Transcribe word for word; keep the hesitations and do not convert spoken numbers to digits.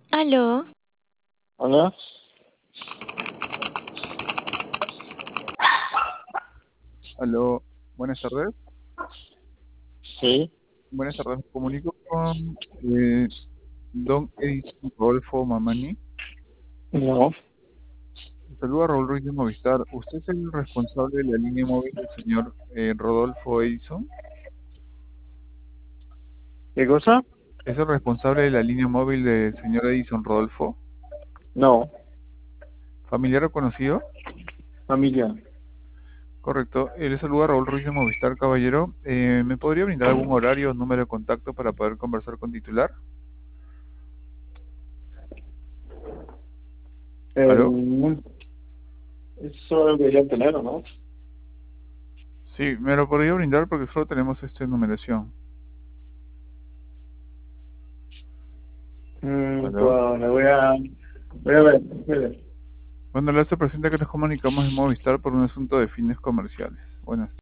Aló, Hola, Aló, buenas tardes. sí, Buenas tardes, me comunico con eh, don Edison Rodolfo Mamani. no, Saluda a Raúl Ruiz de Movistar. ¿Usted es el responsable de la línea móvil del señor eh, Rodolfo Edison? ¿qué cosa? ¿Es el responsable de la línea móvil del señor Edison Rodolfo? No, ¿Familiar o conocido? familia. Correcto. Eh, le saluda a Raúl Ruiz de Movistar, caballero. Eh, ¿me podría brindar algún horario o número de contacto para poder conversar con titular? ¿Aló? Eh, eso debería tener, ¿no? Sí, me lo podría brindar porque solo tenemos esta numeración. Mm, ¿Aló? bueno, voy a, voy a ver, voy a ver. Bueno, le hace presente que nos comunicamos en Movistar por un asunto de fines comerciales. Buenas